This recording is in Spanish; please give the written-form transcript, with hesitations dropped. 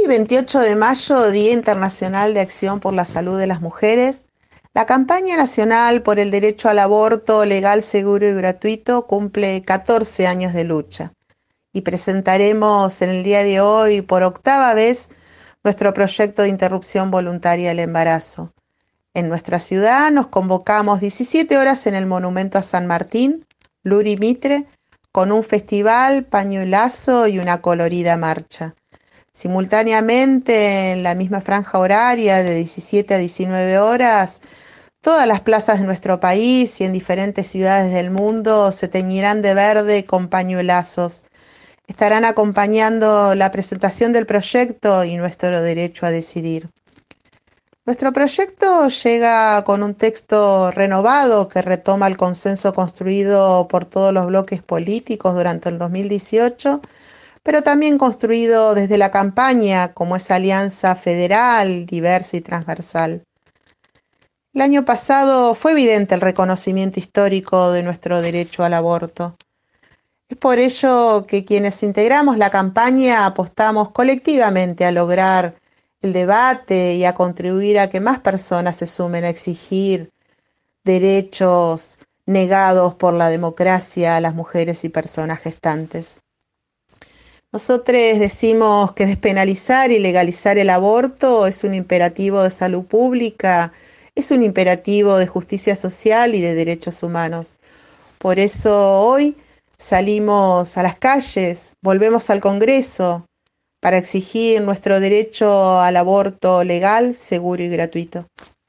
Hoy, 28 de mayo, Día Internacional de Acción por la Salud de las Mujeres, la campaña nacional por el derecho al aborto legal, seguro y gratuito cumple 14 años de lucha y presentaremos en el día de hoy por octava vez nuestro proyecto de interrupción voluntaria del embarazo. En nuestra ciudad nos convocamos 17 horas en el Monumento a San Martín, Luri Mitre, con un festival, pañuelazo y una colorida marcha. Simultáneamente, en la misma franja horaria de 17 a 19 horas, todas las plazas de nuestro país y en diferentes ciudades del mundo se teñirán de verde con pañuelazos. Estarán acompañando la presentación del proyecto y nuestro derecho a decidir. Nuestro proyecto llega con un texto renovado que retoma el consenso construido por todos los bloques políticos durante el 2018, pero también construido desde la campaña como esa alianza federal, diversa y transversal. El año pasado fue evidente el reconocimiento histórico de nuestro derecho al aborto. Es por ello que quienes integramos la campaña apostamos colectivamente a lograr el debate y a contribuir a que más personas se sumen a exigir derechos negados por la democracia a las mujeres y personas gestantes. Nosotros decimos que despenalizar y legalizar el aborto es un imperativo de salud pública, es un imperativo de justicia social y de derechos humanos. Por eso hoy salimos a las calles, volvemos al Congreso para exigir nuestro derecho al aborto legal, seguro y gratuito.